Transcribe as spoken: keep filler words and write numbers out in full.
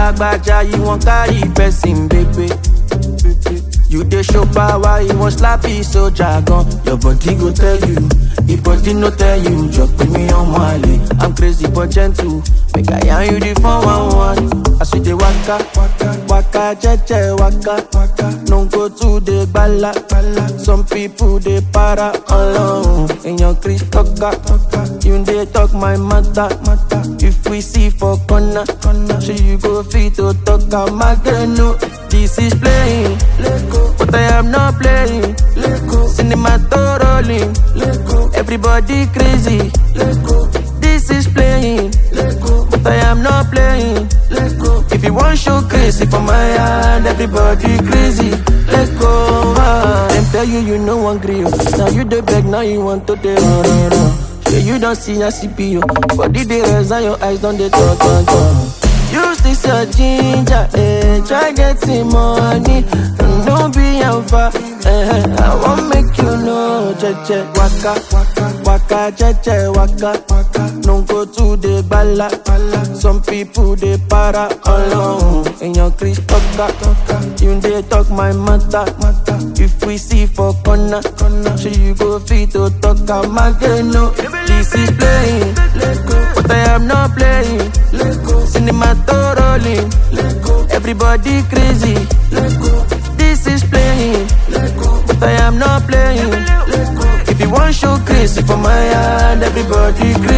Lagbaja, you won't carry person, baby. You dey show power, you want slappy so jargon. Your body go tell you, the body no tell you. Just put me on Mali, I'm crazy but gentle. Make I yarn you the four one one. I see the waka, waka, waka, jeje, waka, waka. No go to the bala, bala. Some people they para alone. In your Chris talker, you they talk my matter, matter. If we see for corner, corner, so you go fit to talk a magano. This is playing, but I am not playing. Cinema to rolling, everybody crazy. This is playing, but I am not playing. If you want show crazy for my hand, everybody crazy. Let go. Them tell you you no one grill. Now you the beg, now you want to the run, run, run. Yeah, you don't see a C P U. Body the res and your eyes don't they talk, talk, talk. Use this your ginger, eh? Try getting money, don't be alpha. Eh, I won't make you know, jeje, waka, waka, waka, jeje, waka, waka. No go to the bala, bala. Some people they para alone. In your Chris talker, you they talk my matter, matter. If we see for corner, corner, so you go fit to talk a magano. This is playing, but I am not playing. Cinema to rolling, everybody crazy. This is playing, but I am not playing. If you want show crazy for my hand, everybody crazy.